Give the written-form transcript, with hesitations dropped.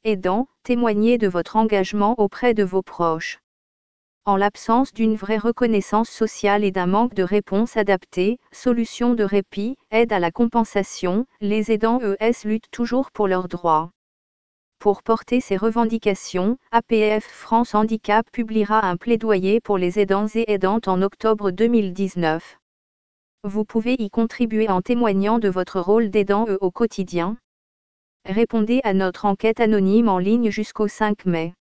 aidants, témoignez de votre engagement auprès de vos proches. En l'absence d'une vraie reconnaissance sociale et d'un manque de réponses adaptées, solutions de répit, aide à la compensation, les aidants luttent toujours pour leurs droits. Pour porter ces revendications, APF France Handicap publiera un plaidoyer pour les aidants et aidantes en octobre 2019. Vous pouvez y contribuer en témoignant de votre rôle d'aidant au quotidien. Répondez à notre enquête anonyme en ligne jusqu'au 5 mai.